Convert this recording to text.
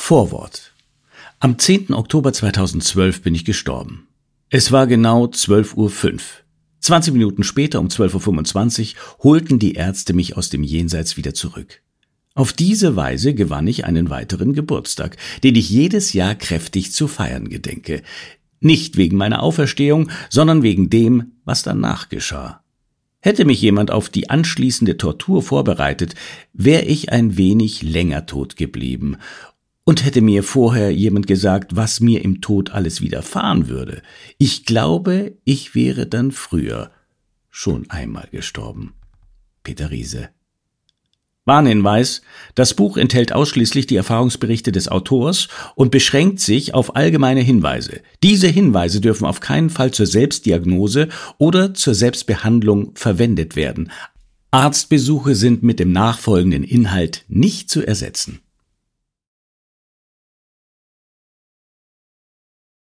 Vorwort. Am 10. Oktober 2012 bin ich gestorben. Es war genau 12:05 Uhr. 20 Minuten später, um 12:25 Uhr, holten die Ärzte mich aus dem Jenseits wieder zurück. Auf diese Weise gewann ich einen weiteren Geburtstag, den ich jedes Jahr kräftig zu feiern gedenke. Nicht wegen meiner Auferstehung, sondern wegen dem, was danach geschah. Hätte mich jemand auf die anschließende Tortur vorbereitet, wäre ich ein wenig länger tot geblieben. Und hätte mir vorher jemand gesagt, was mir im Tod alles widerfahren würde, ich glaube, ich wäre dann früher schon einmal gestorben. Peter Riese. Warnhinweis: Das Buch enthält ausschließlich die Erfahrungsberichte des Autors und beschränkt sich auf allgemeine Hinweise. Diese Hinweise dürfen auf keinen Fall zur Selbstdiagnose oder zur Selbstbehandlung verwendet werden. Arztbesuche sind mit dem nachfolgenden Inhalt nicht zu ersetzen.